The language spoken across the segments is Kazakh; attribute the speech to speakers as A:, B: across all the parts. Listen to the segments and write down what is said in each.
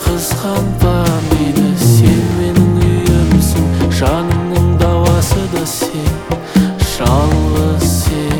A: қызғанба мені, сен менің үйімсің, жанымның дауасы да сен, жалғыз сен.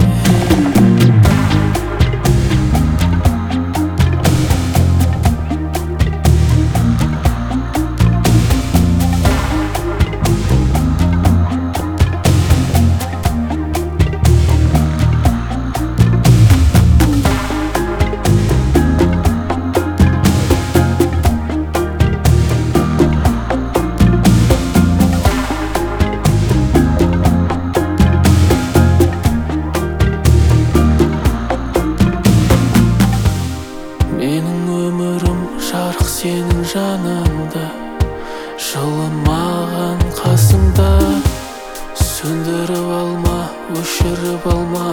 A: Менің өмірім жарық сенің жаныңда, жылымаған қасыңда. Сөндіріп алма, өшіріп алма,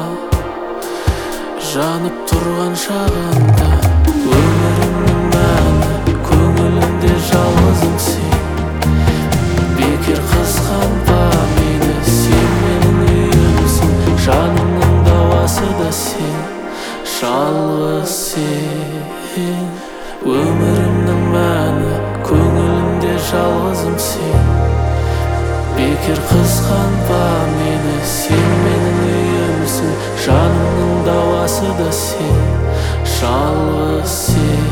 A: жанып тұрған шағында. Өмірімнің мәні, көңілімде жалғызым сен. Бекер қызғанба мені, сен менің үйімсің, жанымның дауасы да сен, жалғыз сен. Өмірімнің мәні, көңілімде жалғызым сен. Бекер қызғанба мені, сен менің үйімсің, жанымның дауасы да сен, жалғыз сен.